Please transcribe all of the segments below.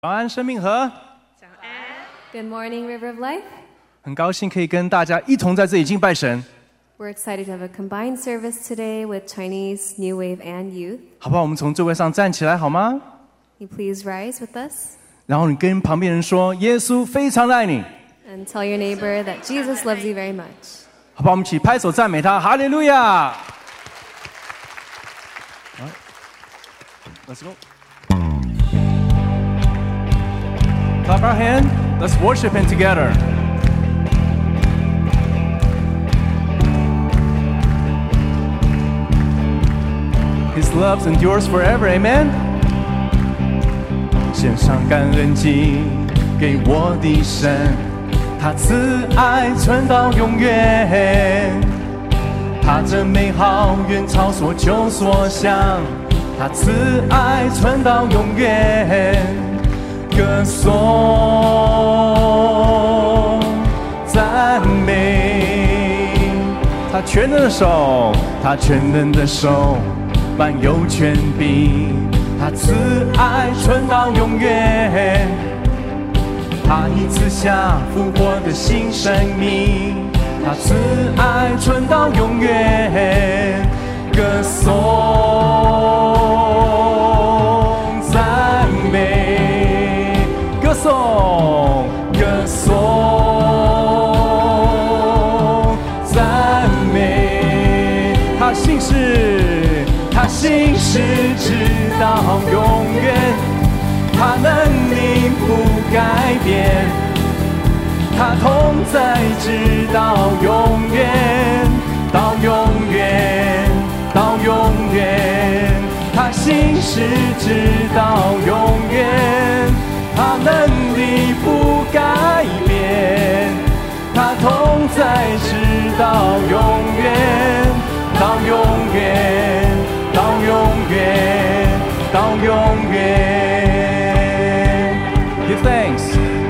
早安，生命河。 早安。 Good morning, River of Life. 很高兴可以跟大家一同在这里敬拜神。 We're excited to have a combined service today with Chinese, New Wave, and Youth. 好不好？我们从座位上站起来好吗？ Can you please rise with us 然后你跟旁边人说：“耶稣非常爱你。” and tell your neighbor that Jesus loves you very much. 好不好？我们一起拍手赞美他，哈利路亚！ Let's go. Clap our hand. Let's worship Him together. His love endures forever. Amen. 献上感恩祭给我的神，他慈爱存到永远，他这美好远超所求所想，他慈爱存到永远。歌颂赞美，他全能的手，他全能的手，满有权柄，他慈爱存到永远，他已赐下复活的新生命，他慈爱存到永远。歌颂赞美，歌颂歌颂赞美，他信实，他信实直到永远，他能力不改变，他同在直到永远，到永远，到永远，他信实直到永远，他能力不改变，他同在直到永远，到永远，到永远，到永远。Give thanks.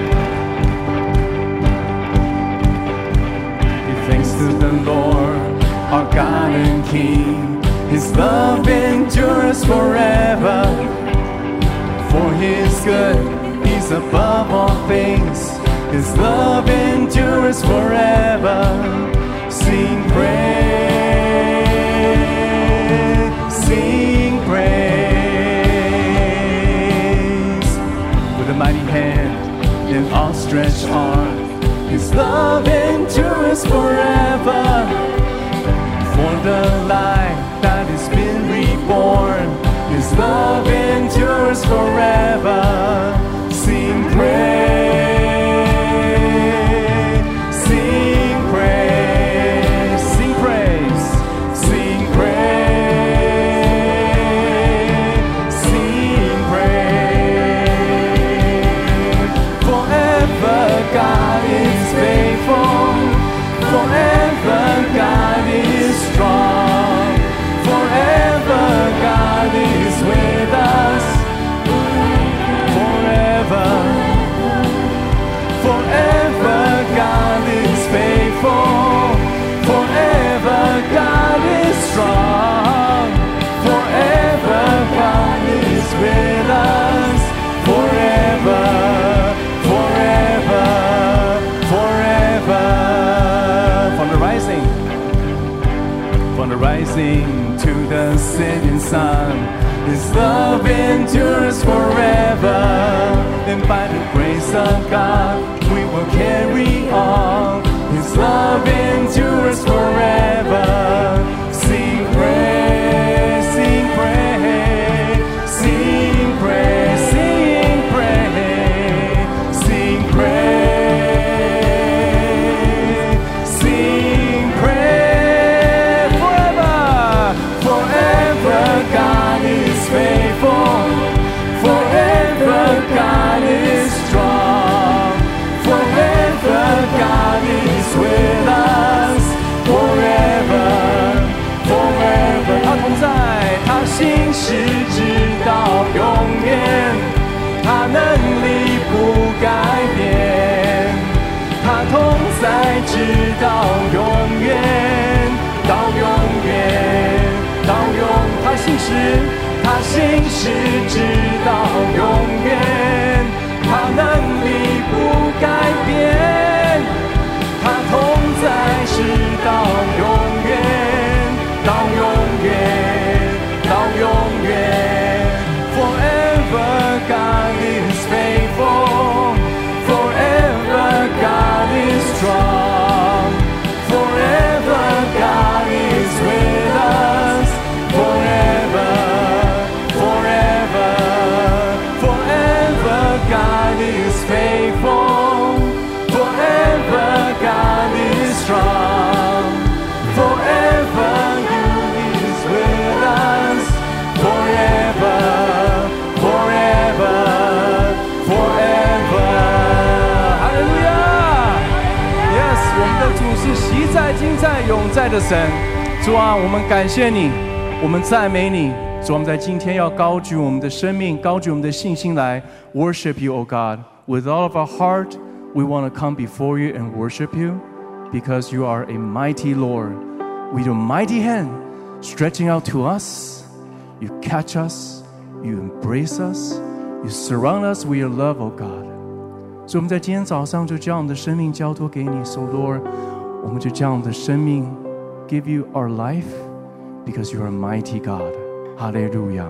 Give thanks to the Lord, our God and King. His love endures forever. For His good, He's above all things. His love endures forever. Sing praise, sing praise. With a mighty hand and outstretched arm, His love endures forever. For the life that has been reborn, His love endures forever. Sing praise, sing praise, sing praise, sing praise, sing praise. Forever God is faithful, forever God is strong, forever God is with us, forever, forever God is faithful, forever God is strong, forever God is with us, forever, forever, forever. From the rising to the setting sun, His love endures forever. And by the grace of God, we will carry on. His love endures forever. Sing praise, sing praise, sing praise, sing praise, sing praise, sing praise. Forever God is faithful, forever God is strong, forever God is with us, forever, forever. 他同在，他信实直到永远，他能力不改变，他同在直到永远，到永远，到永，他信实，他信实直到永远， 在的神。主啊，我们感谢你，我们赞美你。主，我们在今天要高举我们的生命，高举我们的信心来 worship you, O God. With all of our heart, we want to come before you and worship you because you are a mighty Lord. With your mighty hand stretching out to us, you catch us, you embrace us, you surround us with your love, O God. 所以我们在今天早上就将我们的生命交托给你 So Lord, 我们就将我们的生命 give you our life because you are a mighty God. 哈利路亚。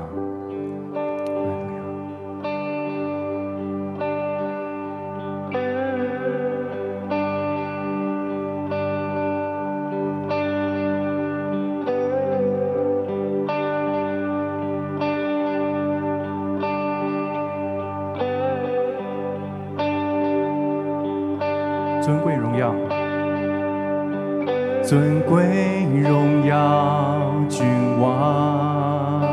尊贵荣耀，尊贵荣耀，君王，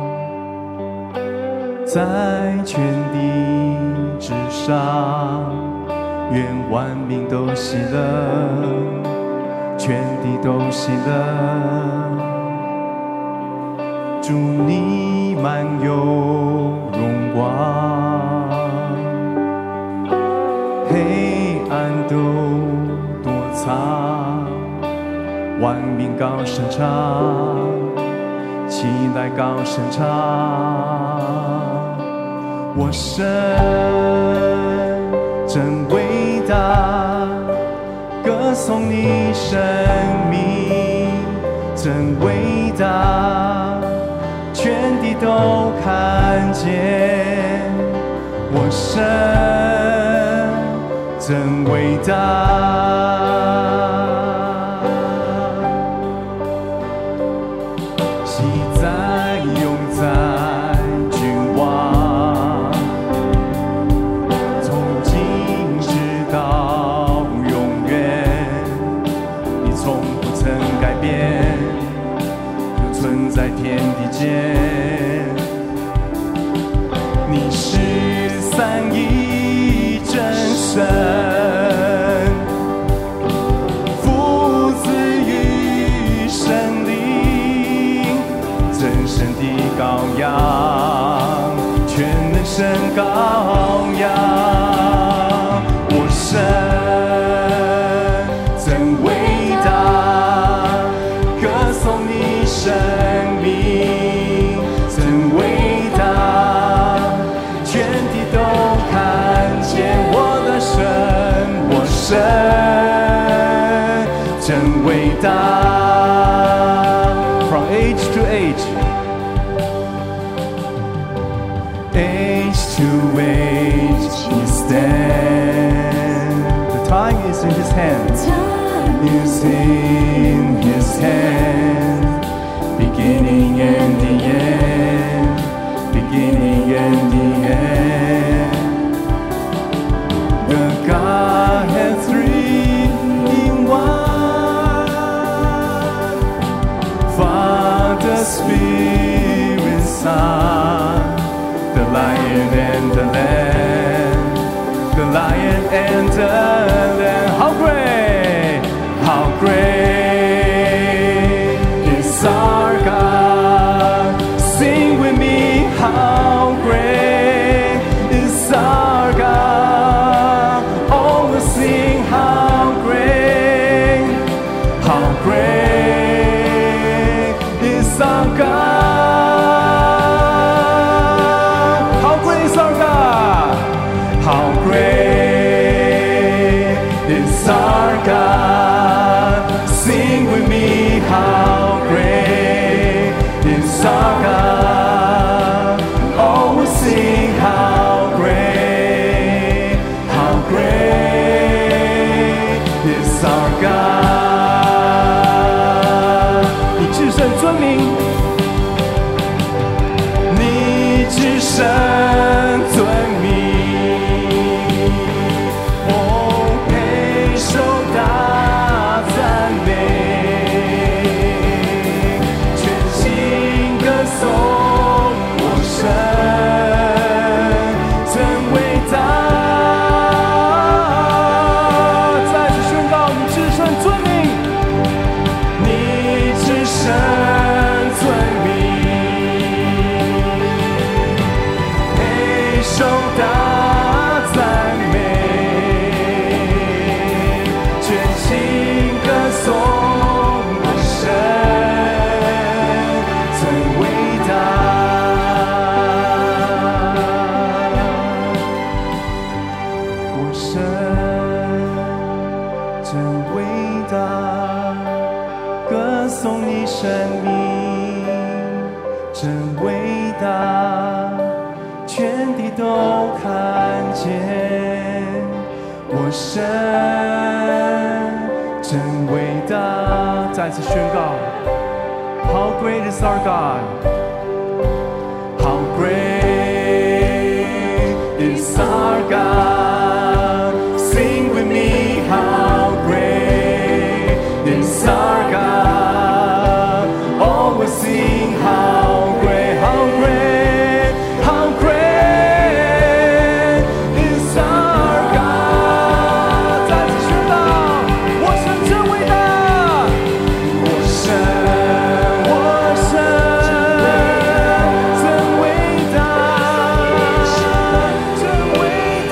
在全地之上，愿万民都喜乐，全地都喜乐。主你满有荣光，黑暗都躲藏，万民高声唱，起来高声唱，我神真伟大，歌颂你生命真伟大，全地都看见我神真伟大。喜在永在君王，从今直到永远，你从不曾改变，永存在天地间。你是三一真神，父子与圣灵，真神的羔羊，全能神羔羊，我神真伟大，歌颂你生命真伟大，全地都看见我的神，我神真伟大。From age to age, age to age, He stands. The time is in His hand. Is in His hand. Beginning and the end. Beginning and the end. The Godhead three in one. Father, Spirit, Son. The Lion and the Lamb. The Lion and the Lamb. How great! How great is our God. Sing with me, how great is our God. Oh, we'll sing, how great is our God. How great is our God. How great is our God. Sing with me, how great is our God. Oh, we'll sing, how great is our God. 你至圣尊名，你至圣尊名。哦，配受大生命真伟大，全地都看见我神真伟大。再次宣告 How great is our God? How great is our God? Sing with me, how great is our God? Oh, we'll sing how great, how great, how great is our God. 再次宣告，我神真伟大，我神真伟大，真伟大，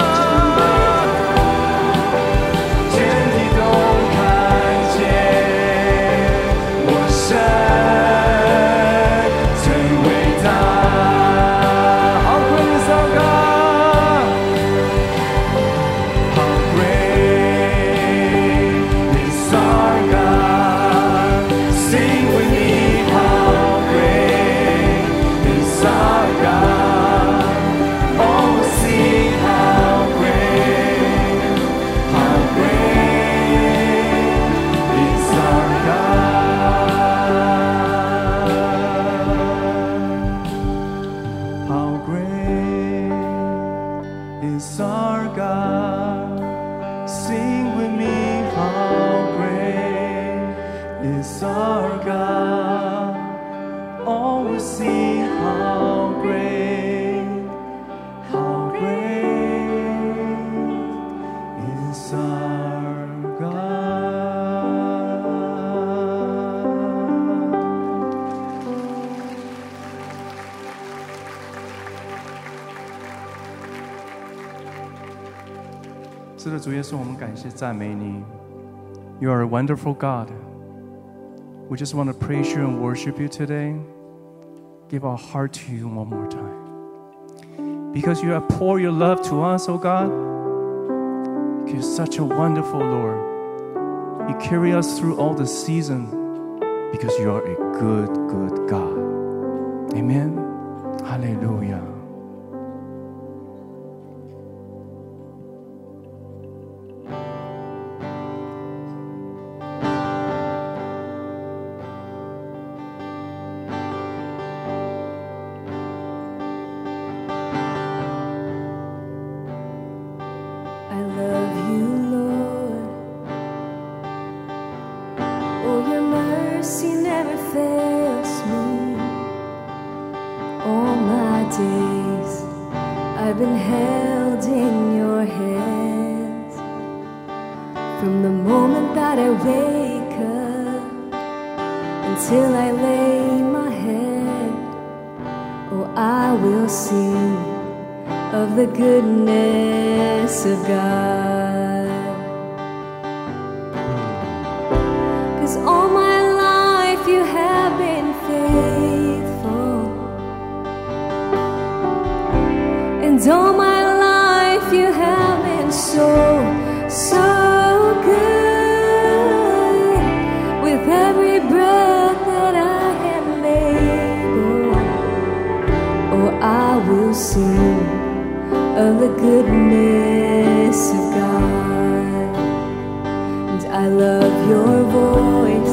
全地都看见我神真伟大。How great is our God? How great is our God? Sing with me, how great is our God? Oh, sing how great is our God? How great is our God? Sing with me, how great is our God? Oh, we sing how great is our God. 是的，主耶稣，我们感谢赞美你。You are a wonderful God. We just want to praise you and worship you today. Give our heart to you one more time. Because you have poured your love to us, oh God. You're such a wonderful Lord. You carry us through all the season because you are a good, good God. Amen. Hallelujah. I love you, Lord. Oh, your mercy never fails me. All my days I've been held in your hands. From the moment that I wake up until I lay my head, oh, I will sing of the goodness of God. 'Cause all my life you have been faithful, and all my life you have been so, so good. With every breath that I am able, oh, I will sing of the goodness of God. And I love your voice.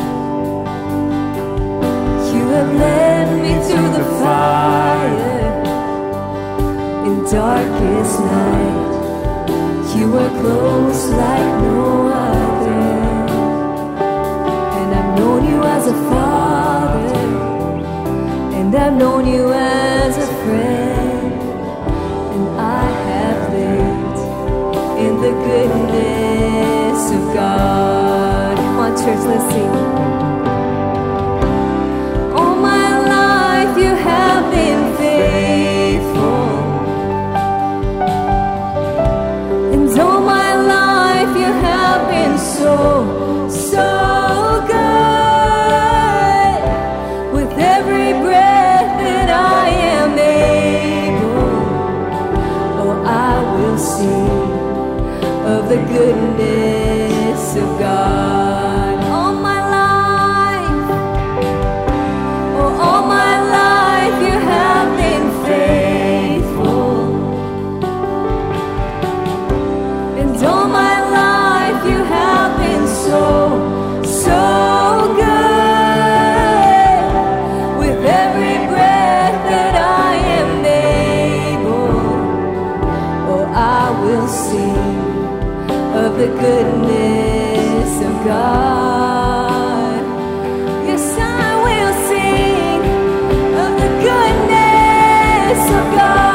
You have led me through the fire in darkest night. You were close like no other. And I've known you as a father, and I've known you as a friend. I have lived in the goodness of God. Come on, church, let's sing. All my life you have been faithful, and all my life you have been so, so good. With every breath that I am able, I will sing of the goodness of God. All my life will sing of the goodness of God. Yes, I will sing of the goodness of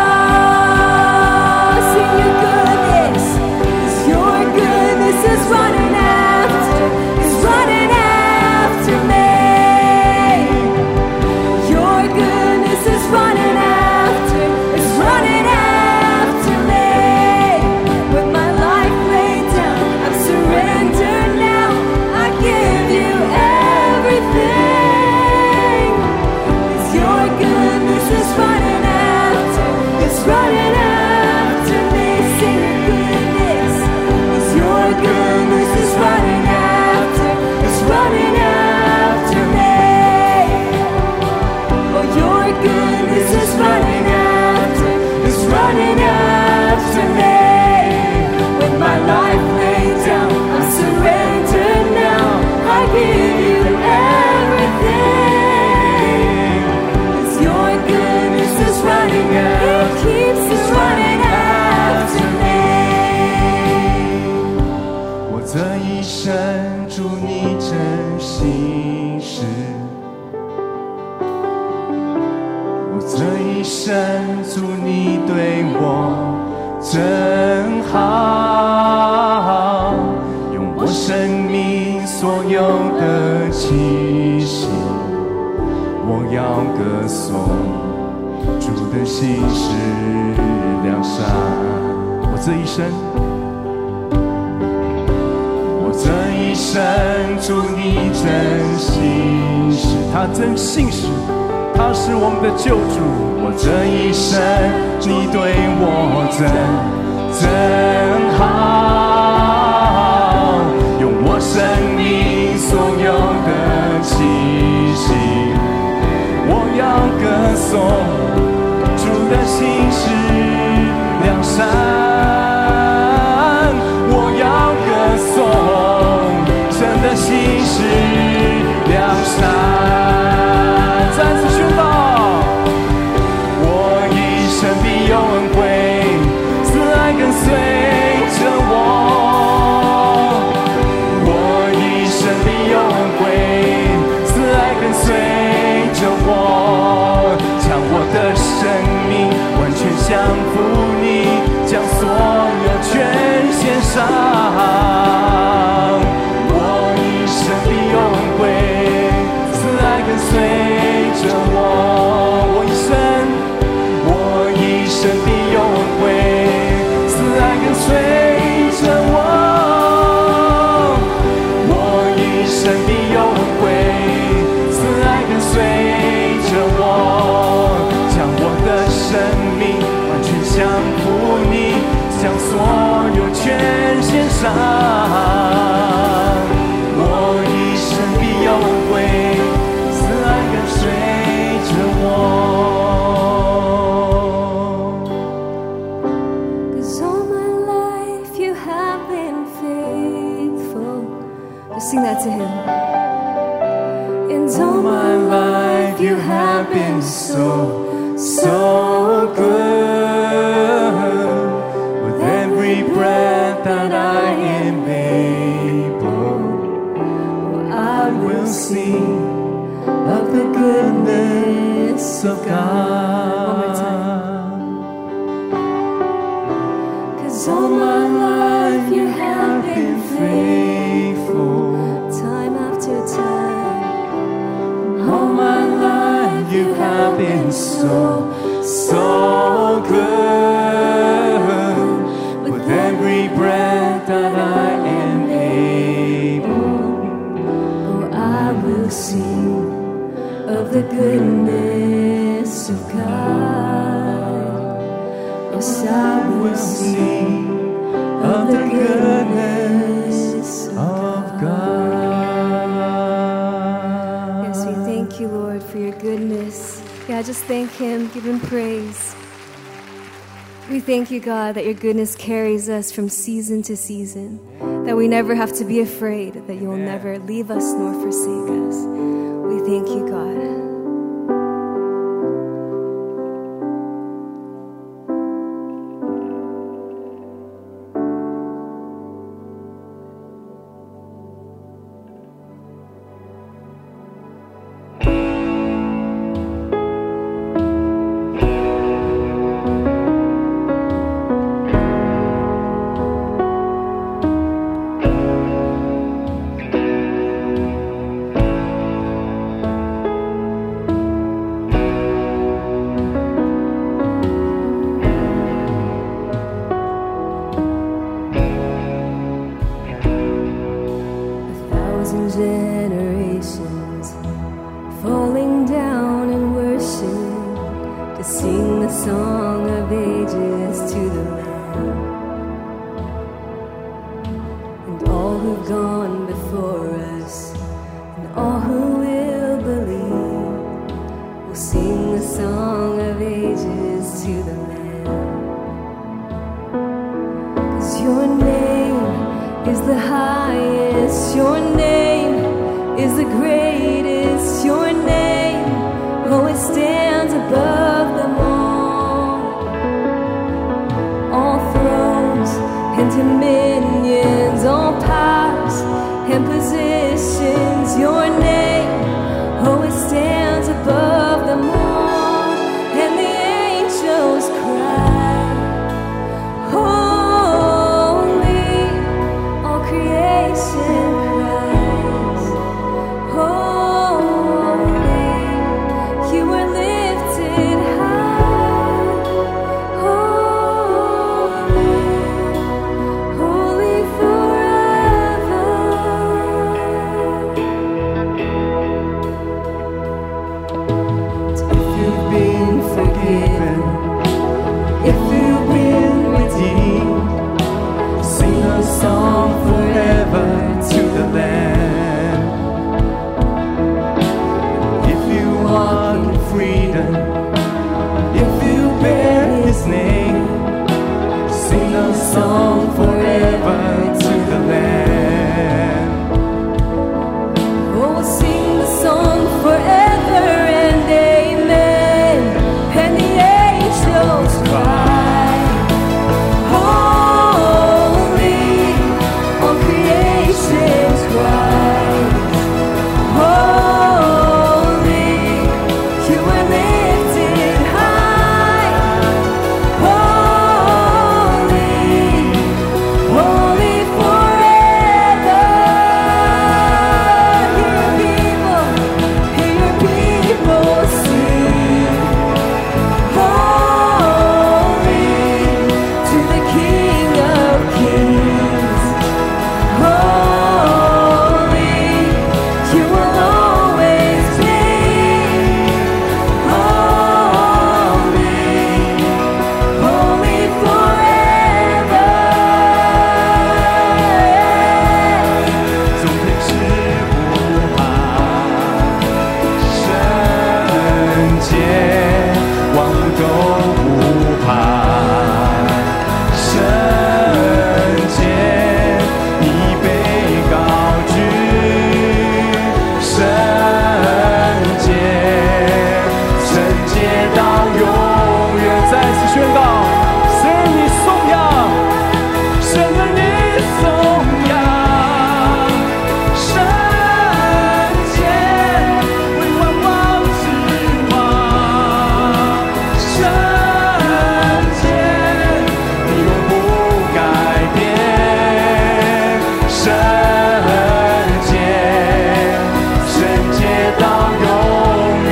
God. Sing your goodness, 'cause your goodness is running after me. Your goodness is running after me. With my life laid down, I'm surrendered now. I give you everything. 'Cause your goodness is running after me. Sing your goodness, 'cause your goodness is running after me. Oh, your goodness is running after me. With my life laid down, I'm surrendered now. I give you everything. 'Cause your goodness is running after. It keeps running after me. 我这一生祝你真心实，我这一生祝你对我真好，用我生命所有的气息，我要歌颂主的心是良善。我这一生祝你真心实，他真信实，他是我们的救主。我这一生你对我真好，用我生命所有的气息，我要歌颂主的心是良善，我要歌颂神的心是良善。再次宣告，我一生必有恩惠，慈爱跟随着我。我一生必有恩惠，慈爱跟随着我，将我的生命完全降服你，将所有全献上。跟随着我，我一生必有恩惠，慈爱跟随着我，我一生必有恩惠，慈爱跟随着我，将我的生命完全降服你，将所有全献上。我一生必有恩惠，跟随着我。 'Cause all my life you have been faithful. Just sing that to him. And all my life you have been so good. With every breath that I am able, I will sing of the goodness of God. One more time. 'Cause all my life you have been faithful, time after time. All my life you have been so good. With every breath that I am able, oh, I will sing of the goodness of God. Yes, I will sing of the goodness of God. Yes, we thank you, Lord, for your goodness. Yeah, just thank him, give him praise. We thank you, God, that your goodness carries us from season to season, that we never have to be afraid, that you will never leave us nor forsake us. We thank you, God. have gone before us, and all who will believe will sing the song of ages to the Lamb. 'Cause your name is the highest, your name is the greatest, your name, oh, it stands above them all. All thrones and dominions, all powers and positions, your name, oh, it stands above them all. And the angels cry, holy, all creation cries, holy, you were lifted high, holy, holy forever. If you've been forgiven, if you've been redeemed, sing a song forever to the Lamb. If you walk in freedom, if you bear His name, sing a song forever to the Lamb. Oh, we'll sing the song forever and amen. And the angels cry, holy, all creation cries, holy, you were lifted high, holy, holy forever. Hear your people sing, holy to the King of Kings, holy, you will always be, holy, holy forever. 总天使不怕，圣洁万物都不怕，圣洁你被高举，圣洁，圣洁到永远。再次宣告，神儿你颂扬，神儿你颂扬。圣洁为万王之王，圣洁你永不改变，圣洁，圣洁到永远。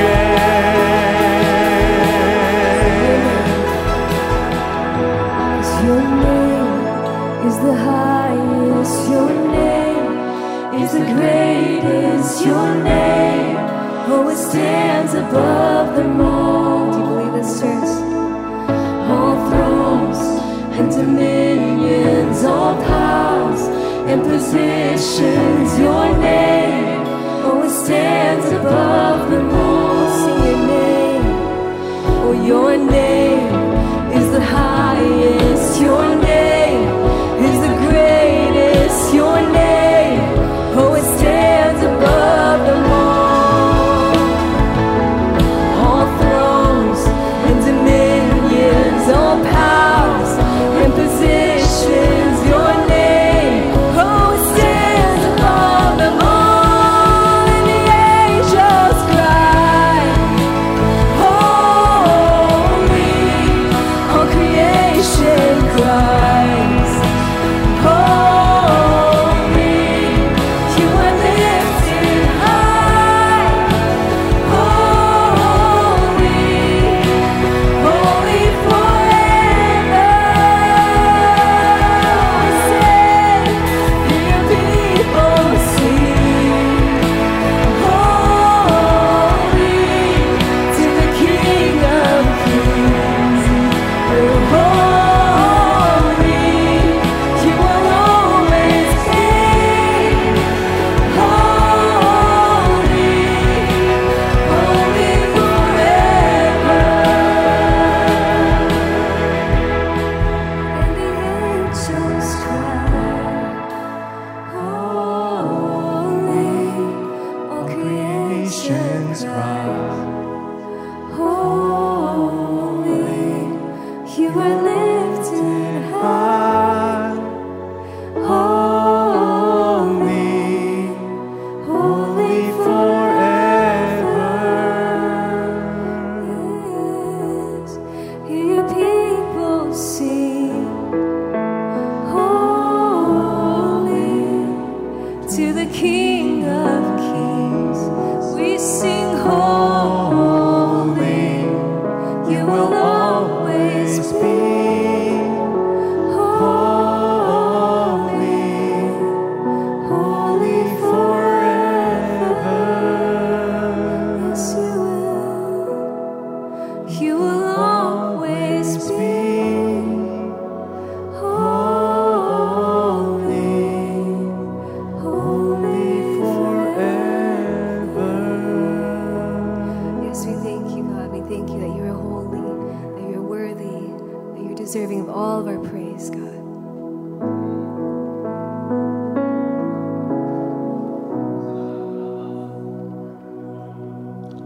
'Cause your name is the highest, your name is the greatest, your name, oh, it stands above them all. Do you believe this, church? All thrones and dominions, all powers and positions, your name, oh, it stands above them all. Sing your name, oh, your name is the highest, your name is the greatest, your name, oh, it stands above them all. All thrones and dominions, all powers and positions, your name, oh, it stands above them all. And the angels cry, holy,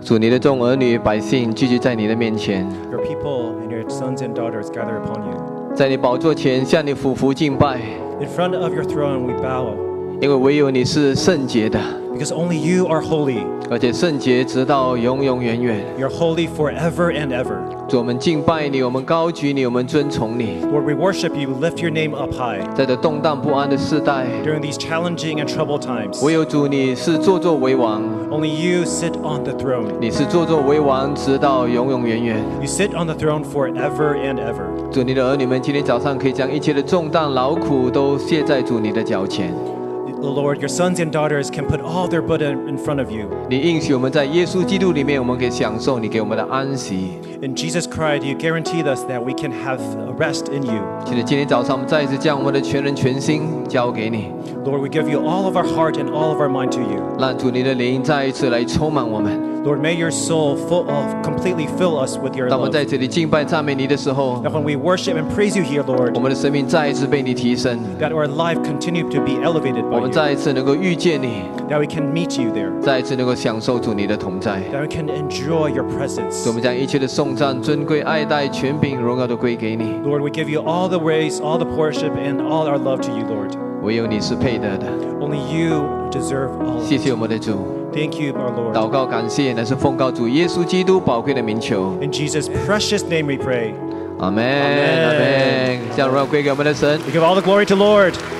主，你的众儿女百姓聚集在你的面前， Your people and your sons and daughters gather upon you. 在你宝座前向你俯伏敬拜， In front of your throne we bow, 因为唯有你是圣洁的， because only you are holy. 而且圣洁直到永永远远。 You're holy forever and ever. 主，我们敬拜你，我们高举你，我们尊崇你。 Lord, we worship you, lift your name up high. 在这动荡不安的世代， During these challenging and troubled times, 唯有主你是坐作为王， only you sit on the throne. 你是坐作为王，直到永永远远。 You sit on the throne forever and ever. 主，你的儿女们今天早上可以将一切的重担劳苦都卸在主你的脚前。 Lord, your sons and daughters can put all their burden in front of you. 你应许我们在耶稣基督里面，我们可以享受你给我们的安息。 In Jesus Christ, you guaranteed us that we can have rest in you. 记得今天早上我们再一次将我们的全人全心交给你， Lord, we give you all of our heart and all of our mind to you. 让主你的灵再一次来充满我们。 Lord, may your soul completely fill us with your 当我们 love. 在这里敬拜赞美你的时候， That when we worship and praise you here, Lord, 我们的生命再一次被你提升， that our life continue to be elevated 我 by 们 you. 再一次能够遇见你， That we can meet you there. 再一次能够享受主你的同在。 That we can enjoy your presence. 我们将一切的颂赞、尊贵、爱戴、权柄、荣耀都归给你， Lord, we give you all the praise, all the worship, and all our love to you, Lord. 唯有你是配得的。 Only you deserve all of 谢 it. 谢我们的主， Thank you, our Lord. 祷告感谢，乃是奉告主耶稣基督宝贵的名求。 In Jesus' precious name we pray. 阿门，阿门。将荣耀归给我们的神。 We give all the glory to Lord.